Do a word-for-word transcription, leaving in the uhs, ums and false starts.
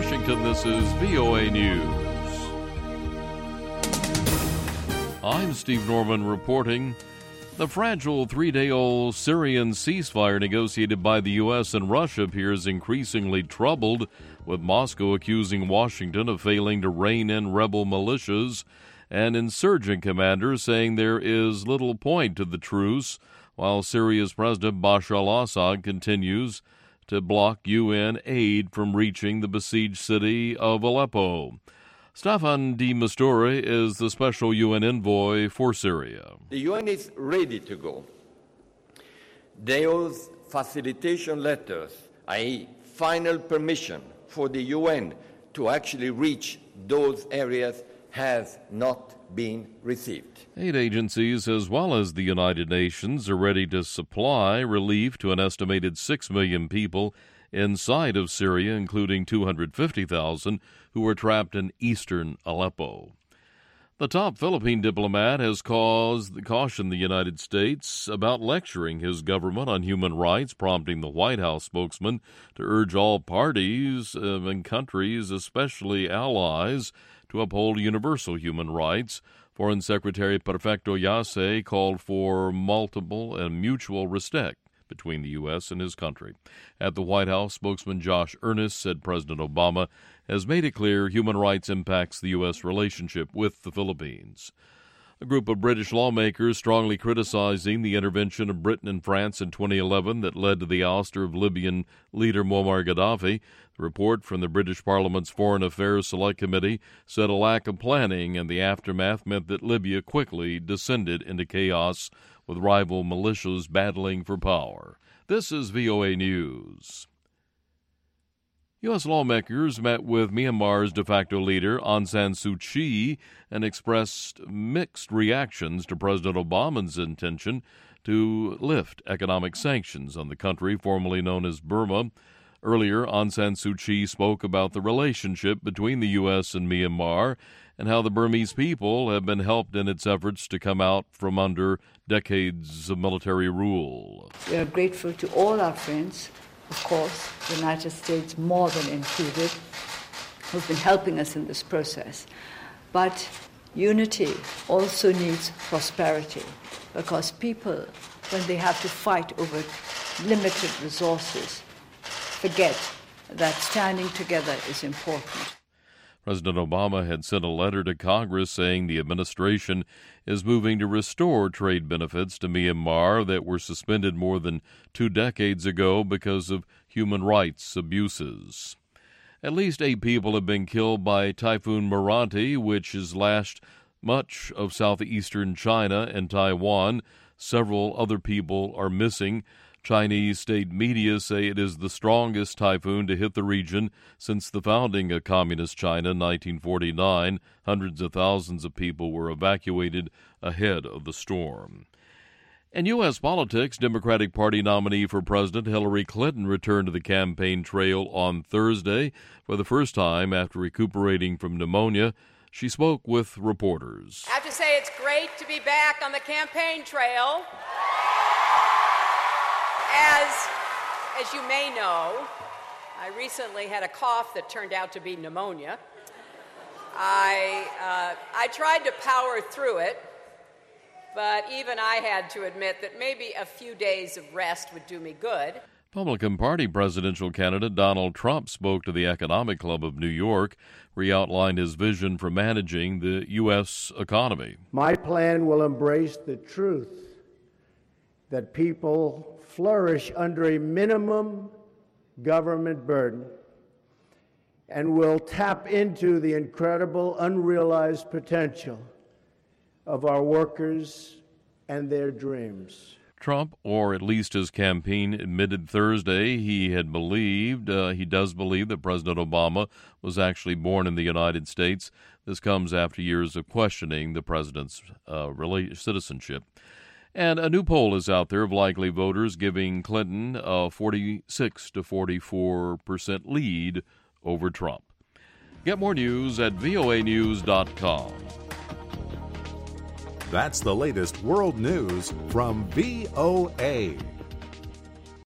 Washington, this is V O A News. I'm Steve Norman reporting. The fragile three-day-old Syrian ceasefire negotiated by the U S and Russia appears increasingly troubled, with Moscow accusing Washington of failing to rein in rebel militias and insurgent commanders saying there is little point to the truce, while Syria's President Bashar al-Assad continues to block U N aid from reaching the besieged city of Aleppo. Staffan de Mistura is the special U N envoy for Syria. The U N is ready to go. Those facilitation letters, that is final permission for the U N to actually reach those areas, has not been received. Aid agencies as well as the United Nations are ready to supply relief to an estimated six million people inside of Syria, including two hundred fifty thousand who are trapped in eastern Aleppo. The top Philippine diplomat has caused cautioned the United States about lecturing his government on human rights, prompting the White House spokesman to urge all parties and countries, especially allies, to uphold universal human rights. Foreign Secretary Perfecto Yase called for multiple and mutual respect between the U S and his country. At the White House, spokesman Josh Earnest said President Obama has made it clear human rights impacts the U S relationship with the Philippines. A group of British lawmakers strongly criticizing the intervention of Britain and France in twenty eleven that led to the ouster of Libyan leader Muammar Gaddafi. The report from the British Parliament's Foreign Affairs Select Committee said a lack of planning and the aftermath meant that Libya quickly descended into chaos, with rival militias battling for power. This is V O A News. U S lawmakers met with Myanmar's de facto leader Aung San Suu Kyi and expressed mixed reactions to President Obama's intention to lift economic sanctions on the country formerly known as Burma. Earlier, Aung San Suu Kyi spoke about the relationship between the U S and Myanmar and how the Burmese people have been helped in its efforts to come out from under decades of military rule. We are grateful to all our friends, of course, the United States more than included, who've been helping us in this process. But unity also needs prosperity, because people, when they have to fight over limited resources, forget that standing together is important. President Obama had sent a letter to Congress saying the administration is moving to restore trade benefits to Myanmar that were suspended more than two decades ago because of human rights abuses. At least eight people have been killed by Typhoon Merapi, which has lashed much of southeastern China and Taiwan. Several other people are missing. Chinese state media say it is the strongest typhoon to hit the region since the founding of Communist China in nineteen forty-nine. Hundreds of thousands of people were evacuated ahead of the storm. In U S politics, Democratic Party nominee for president Hillary Clinton returned to the campaign trail on Thursday for the first time after recuperating from pneumonia. She spoke with reporters. I have to say it's great to be back on the campaign trail. As, as you may know, I recently had a cough that turned out to be pneumonia. I, uh, I tried to power through it, but even I had to admit that maybe a few days of rest would do me good. Republican Party presidential candidate Donald Trump spoke to the Economic Club of New York, where he outlined his vision for managing the U S economy. My plan will embrace the truth that people flourish under a minimum government burden and will tap into the incredible unrealized potential of our workers and their dreams. Trump, or at least his campaign, admitted Thursday he had believed, uh, he does believe that President Obama was actually born in the United States. This comes after years of questioning the president's uh, citizenship. And a new poll is out there of likely voters giving Clinton a forty-six to forty-four percent lead over Trump. Get more news at V O A news dot com. That's the latest world news from V O A.